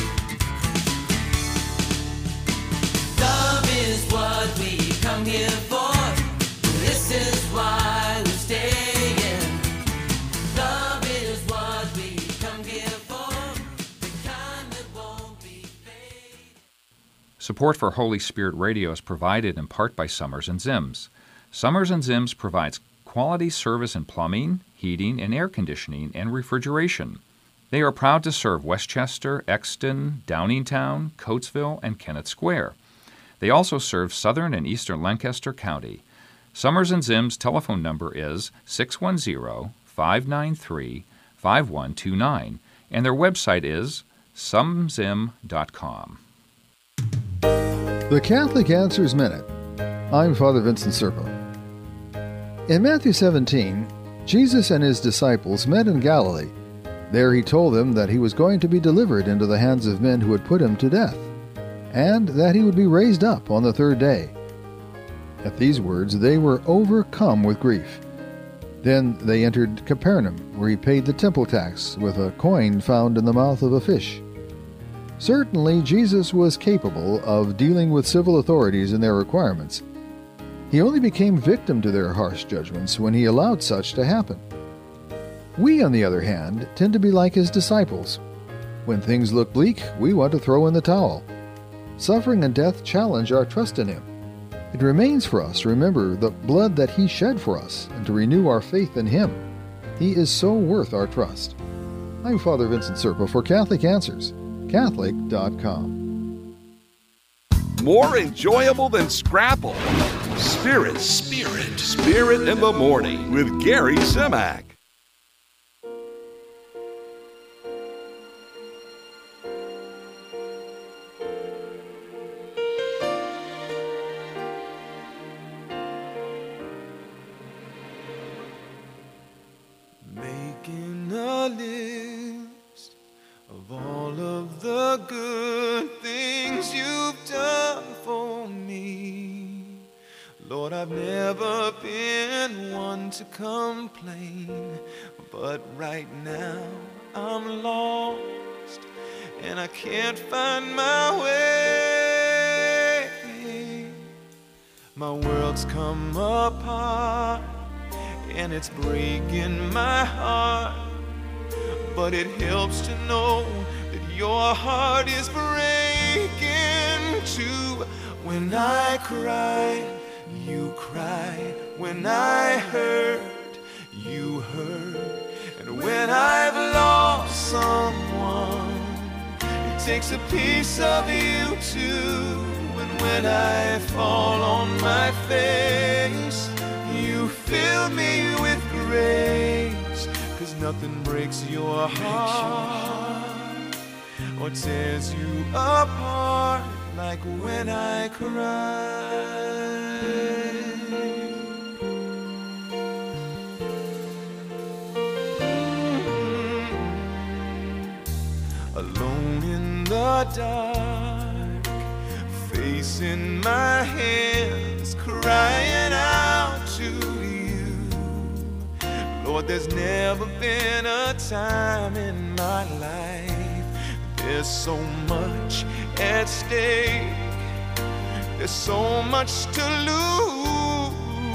Love is what we come here for. This is why we're staying. Love is what we come here for. The kind that won't be fading. Support for Holy Spirit Radio is provided in part by Summers and Zims. Summers and Zims provides quality service in plumbing, heating, and air conditioning and refrigeration. They are proud to serve Westchester, Exton, Downingtown, Coatesville, and Kennett Square. They also serve southern and eastern Lancaster County. Summers and Zims' telephone number is six one zero, five nine three, five one two nine, and their website is sumzim dot com. The Catholic Answers Minute. I'm Father Vincent Serpo. In Matthew seventeen, Jesus and his disciples met in Galilee. There he told them that he was going to be delivered into the hands of men who would put him to death, and that he would be raised up on the third day. At these words they were overcome with grief. Then they entered Capernaum, where he paid the temple tax with a coin found in the mouth of a fish. Certainly, Jesus was capable of dealing with civil authorities and their requirements. He only became victim to their harsh judgments when he allowed such to happen. We, on the other hand, tend to be like his disciples. When things look bleak, we want to throw in the towel. Suffering and death challenge our trust in him. It remains for us to remember the blood that he shed for us and to renew our faith in him. He is so worth our trust. I'm Father Vincent Serpo for Catholic Answers, Catholic dot com. More enjoyable than Scrapple. Spirit, Spirit, Spirit in the Morning with Gary Simak. Making a list of all of the good things you've done for me. Lord, I've never been one to complain, but right now I'm lost and I can't find my way. My world's come apart and it's breaking my heart, but it helps to know that your heart is breaking too. When I cry, you cry. When I hurt, you hurt. And when I've lost someone, it takes a piece of you too. And when I fall on my face, you fill me with grace. 'Cause nothing breaks your heart or tears you apart like when I cry. Alone in the dark, facing my hands, crying out to you. Lord, there's never been a time in my life. There's so much at stake. There's so much to lose.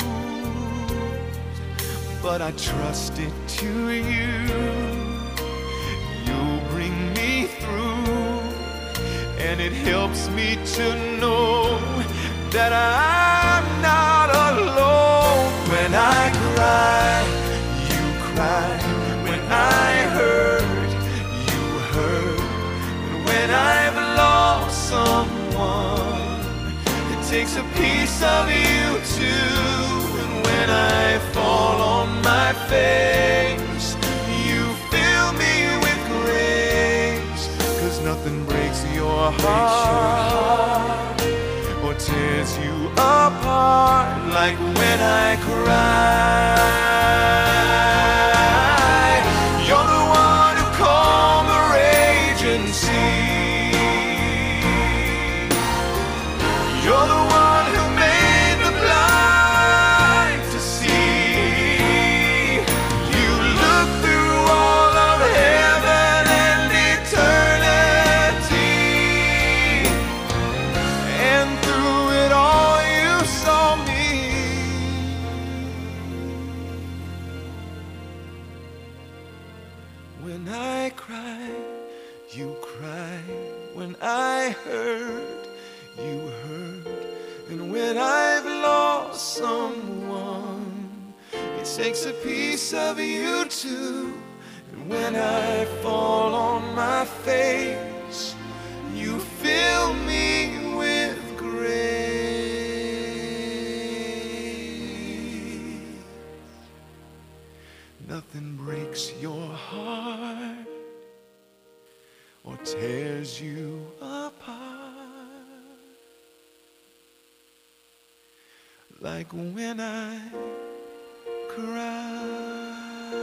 But I trust it to you. You'll bring me through. And it helps me to know that I'm not alone. When I cry, you cry. When I hurt, you hurt. And when I've lost someone, it takes a piece of you too. And when I fall on my face, you fill me with grace. 'Cause nothing breaks your heart or tears you apart like when I cry. You're the one who calmed the raging sea. You're the one who made the blind to see. You look through all of heaven and eternity, and through it all you saw me. When I cry, you cry. When I hurt, you hurt. And when I've lost someone, it takes a piece of you too. And when I fall on my face, you fill me with grace. Nothing breaks your heart or tears you apart like when I cry.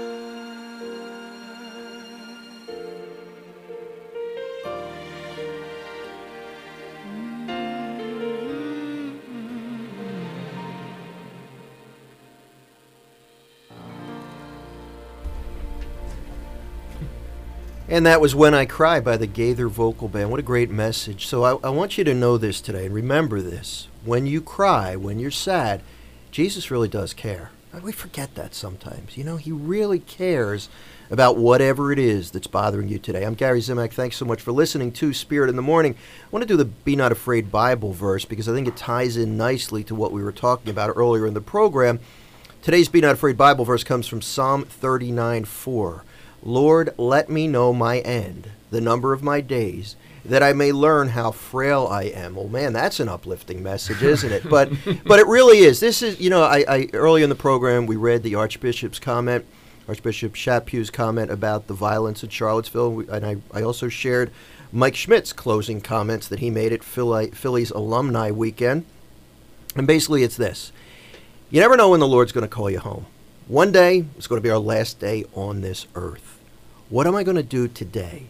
And that was When I Cry by the Gaither Vocal Band. What a great message. So I, I want you to know this today and remember this. When you cry, when you're sad, Jesus really does care. We forget that sometimes. You know, he really cares about whatever it is that's bothering you today. I'm Gary Zimak. Thanks so much for listening to Spirit in the Morning. I want to do the Be Not Afraid Bible verse because I think it ties in nicely to what we were talking about earlier in the program. Today's Be Not Afraid Bible verse comes from Psalm thirty-nine four. Lord, let me know my end, the number of my days, that I may learn how frail I am. Well, man, that's an uplifting message, isn't it? But but it really is. This is, you know, I, I earlier in the program we read the Archbishop's comment, Archbishop Chapu's comment about the violence in Charlottesville, and I, I also shared Mike Schmidt's closing comments that he made at Philly, Philly's Alumni Weekend. And basically it's this. You never know when the Lord's going to call you home. One day, it's going to be our last day on this earth. What am I going to do today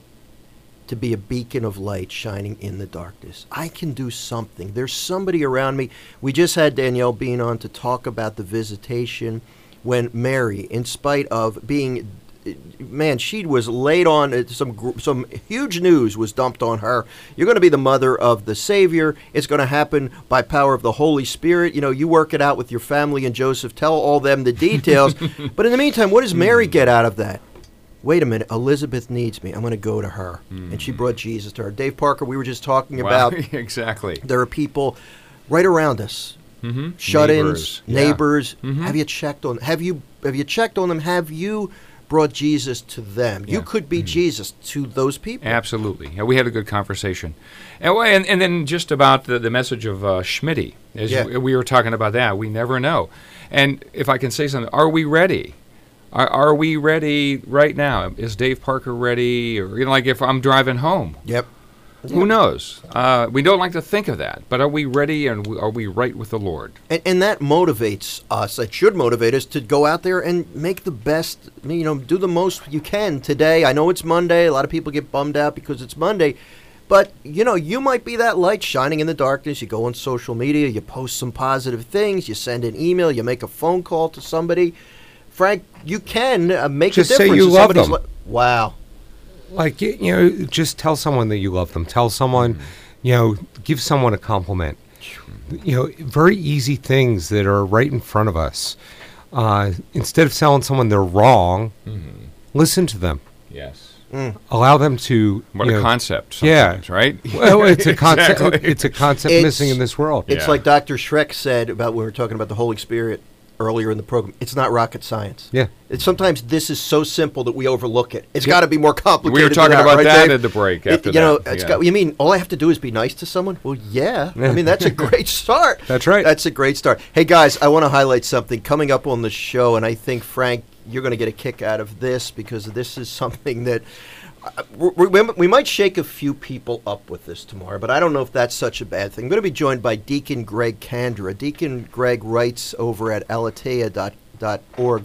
to be a beacon of light shining in the darkness? I can do something. There's somebody around me. We just had Danielle Bean on to talk about the visitation when Mary, in spite of being, man, she was laid on, some some huge news was dumped on her. You're going to be the mother of the Savior. It's going to happen by power of the Holy Spirit. You know, you work it out with your family and Joseph. Tell all them the details. But in the meantime, what does Mary get out of that? Wait a minute, Elizabeth needs me. I'm going to go to her. Mm. And she brought Jesus to her. Dave Parker, we were just talking Wow. about. Exactly. There are people right around us. Mm-hmm. Shut-ins, Neighbors. Yeah. neighbors. Mm-hmm. Have you checked on? Have you have you checked on them? Have you brought Jesus to them? You Yeah. could be Jesus to those people. Absolutely. Yeah, we had a good conversation. And, well, and, and then just about the, the message of uh, Schmitty. As Yeah. we, we were talking about that. We never know. And if I can say something, are we ready? Are, are we ready right now? Is Dave Parker ready? Or, you know, like if I'm driving home. Yep. Who knows? Uh, we don't like to think of that. But are we ready and we, are we right with the Lord? And, and that motivates us. It should motivate us to go out there and make the best, you know, do the most you can today. I know it's Monday. A lot of people get bummed out because it's Monday. But, you know, you might be that light shining in the darkness. You go on social media, you post some positive things, you send an email, you make a phone call to somebody. Frank, you can uh, make Just a difference. say you in love somebody's them. li- wow. Like, you you know, just tell someone that you love them. Tell someone, you know, give someone a compliment. You know, very easy things that are right in front of us. Uh, instead of telling someone they're wrong, Mhm. listen to them. Yes. Mm. Allow them to. What you a know, concept Yeah. sometimes, right? Well, it's a concept. Exactly. It's a concept It's- missing in this world. It's Yeah. like Doctor Shrek said about when we were talking about the Holy Spirit earlier in the program. It's not rocket science. Yeah. It's, sometimes this is so simple that we overlook it. It's Yeah. got to be more complicated. We were than talking that, about right, that Dave? at the break It- after you know, that, it's yeah. got, you mean all I have to do is be nice to someone? Well, yeah. I mean, that's a great start. That's right. That's a great start. Hey, guys, I want to highlight something coming up on the show, and I think, Frank, you're going to get a kick out of this because this is something that uh, we, we, we might shake a few people up with this tomorrow, but I don't know if that's such a bad thing. I'm going to be joined by Deacon Greg Kandra. Deacon Greg writes over at aletheia dot org.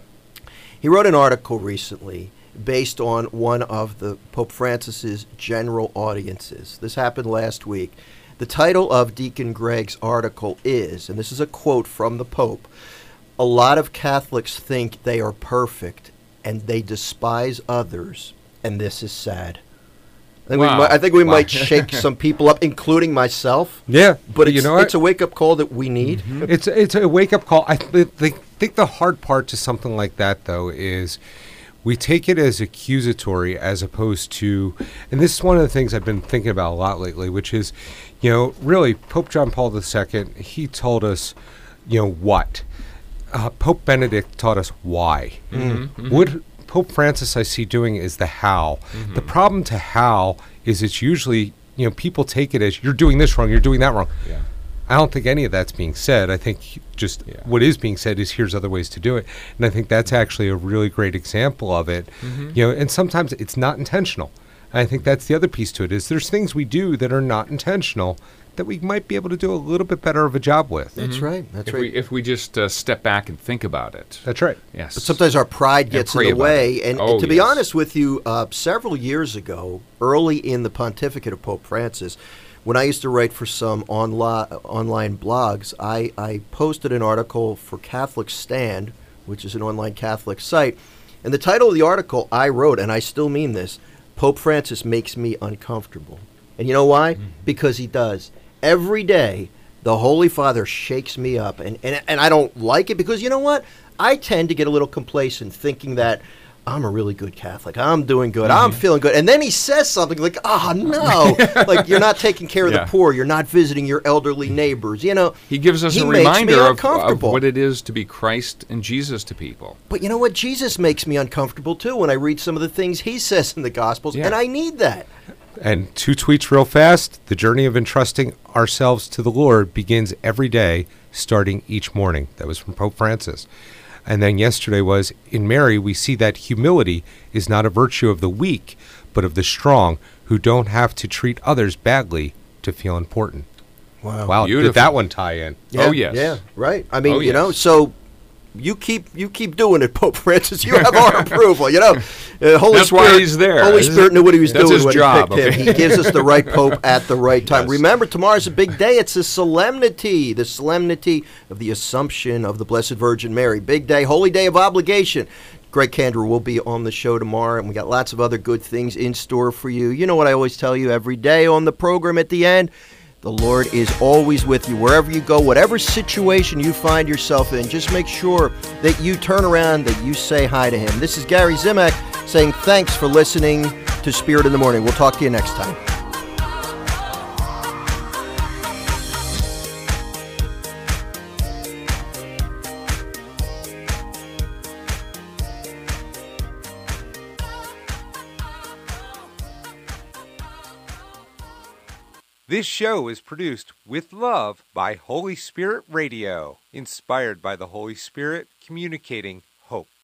He wrote an article recently based on one of the Pope Francis's general audiences. This happened last week. The title of Deacon Greg's article is, and this is a quote from the Pope, "A lot of Catholics think they are perfect and they despise others, and this is sad." I think, Wow. we, might, I think we Wow. might shake some people up, including myself. Yeah, But it's, you know what? it's a wake-up call that we need. it's it's a wake up call. I th- th- think the hard part to something like that, though, is we take it as accusatory as opposed to, and this is one of the things I've been thinking about a lot lately, which is, you know, really Pope John Paul the Second. He told us, you know, what uh, Pope Benedict taught us why. Mhm, mhm. What Pope Francis I see doing is the how. Mhm. The problem to how is it's usually, you know, people take it as you're doing this wrong, you're doing that wrong. Yeah. I don't think any of that's being said. I think just what is being said is here's other ways to do it. And I think that's actually a really great example of it. Mhm. You know, and sometimes it's not intentional. And I think that's the other piece to it is there's things we do that are not intentional that we might be able to do a little bit better of a job with. That's right. That's if right. We, if we just uh, step back and think about it. That's right. Yes. But sometimes our pride And gets in pray the about way. it. And Oh, to be yes. honest with you, uh, several years ago, early in the pontificate of Pope Francis, when I used to write for some onli- online blogs, I, I posted an article for Catholic Stand, which is an online Catholic site. And the title of the article I wrote, and I still mean this, Pope Francis makes me uncomfortable. And you know why? Mm-hmm. Because he does. Every day, the Holy Father shakes me up, and, and, and I don't like it because you know what? I tend to get a little complacent thinking that I'm a really good Catholic. I'm doing good. I'm Mm-hmm. feeling good. And then he says something like, oh, no. Like, you're not taking care of Yeah. the poor. You're not visiting your elderly neighbors. You know, He gives us he a makes me reminder of, of uncomfortable. what it is to be Christ and Jesus to people. But you know what? Jesus makes me uncomfortable, too, when I read some of the things he says in the Gospels, Yeah. and I need that. And two tweets real fast. The journey of entrusting ourselves to the Lord begins every day, starting each morning. That was from Pope Francis. And then yesterday was, in Mary, we see that humility is not a virtue of the weak, but of the strong, who don't have to treat others badly to feel important. Wow. Wow, Beautiful. did that one tie in? Yeah, Oh, yes. Yeah, right. I mean, Oh, you know, yes. so you keep you keep doing it, Pope Francis. You have our approval. You know, uh, Holy That's Spirit, why he's there. Holy This is- Spirit knew what he was that's doing his when job, he picked okay. him. He gives us the right Pope at the right time. Yes. Remember, tomorrow's a big day. It's a solemnity, the solemnity of the Assumption of the Blessed Virgin Mary. Big day, holy day of obligation. Greg Kandra will be on the show tomorrow, and we got lots of other good things in store for you. You know what I always tell you every day on the program at the end? The Lord is always with you. Wherever you go, whatever situation you find yourself in, just make sure that you turn around, that you say hi to him. This is Gary Zimak saying thanks for listening to Spirit in the Morning. We'll talk to you next time. This show is produced with love by Holy Spirit Radio, inspired by the Holy Spirit, communicating hope.